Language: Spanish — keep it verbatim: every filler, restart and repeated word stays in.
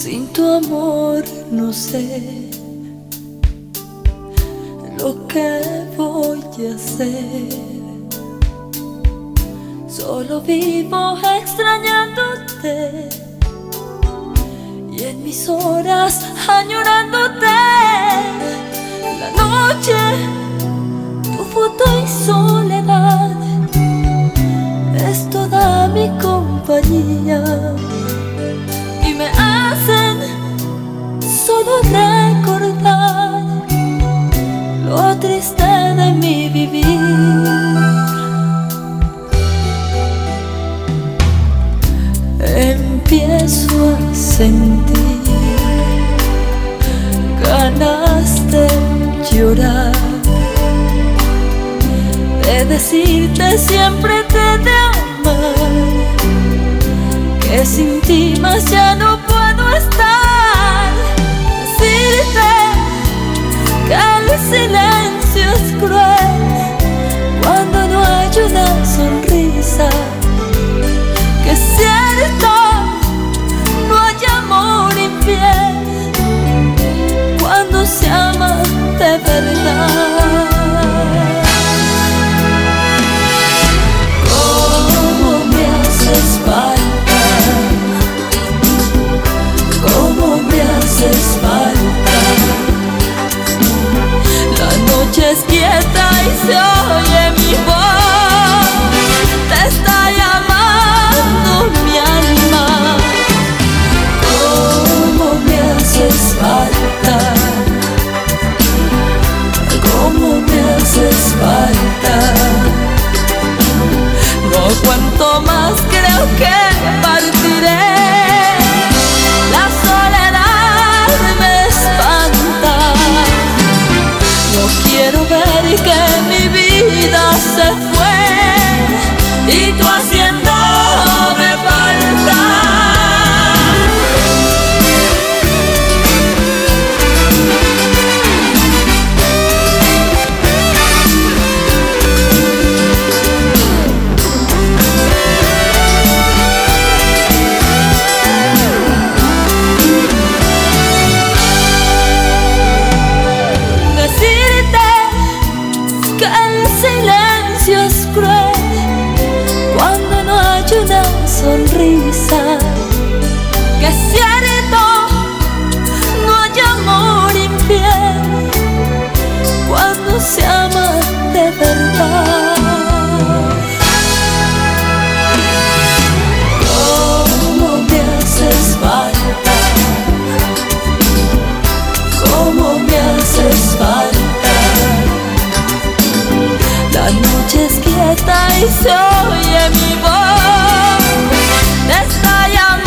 Sin tu amor no sé lo que voy a hacer. Solo vivo extrañándote y en mis horas añorándote. La noche, tu foto y soledad es toda mi compañía y me hacen solo recordar lo triste de mi vivir. Empiezo a sentir ganas de llorar, de decirte siempre te de amar, que sin ti más ya no puedo estar. Decirte que el silencio es cruel cuando no hay una sonrisa, que es cierto no hay amor infiel cuando se ama de verdad. Cómo me haces falta, cómo me haces falta. La noche es quieta y se oye mi voz, te está llamando mi alma. Cómo me haces falta, cómo me haces falta. No aguanto más, creo que partiré. La soledad me espanta. No quiero ver que mi vida se fue y tú haciéndome falta. Es cruel cuando no hay una sonrisa, que es cierto no hay amor infiel cuando se ama de verdad. Cómo me haces falta, cómo me haces falta. La noche es quieta y se oye mi voz, te está llamando.